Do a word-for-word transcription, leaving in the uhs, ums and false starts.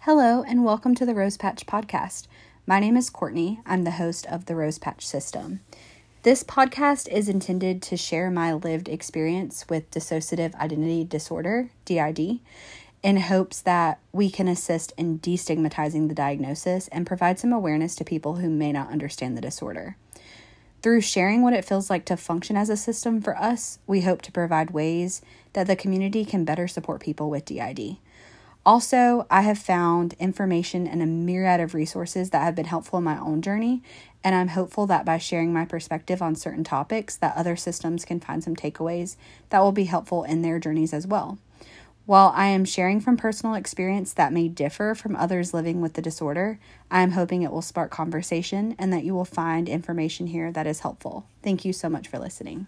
Hello, and welcome to the Rose Patch Podcast. My name is Courtney. I'm the host of the Rose Patch System. This podcast is intended to share my lived experience with dissociative identity disorder, D I D, in hopes that we can assist in destigmatizing the diagnosis and provide some awareness to people who may not understand the disorder. Through sharing what it feels like to function as a system for us, we hope to provide ways that the community can better support people with D I D. Also, I have found information and a myriad of resources that have been helpful in my own journey, and I'm hopeful that by sharing my perspective on certain topics, that other systems can find some takeaways that will be helpful in their journeys as well. While I am sharing from personal experience that may differ from others living with the disorder, I am hoping it will spark conversation and that you will find information here that is helpful. Thank you so much for listening.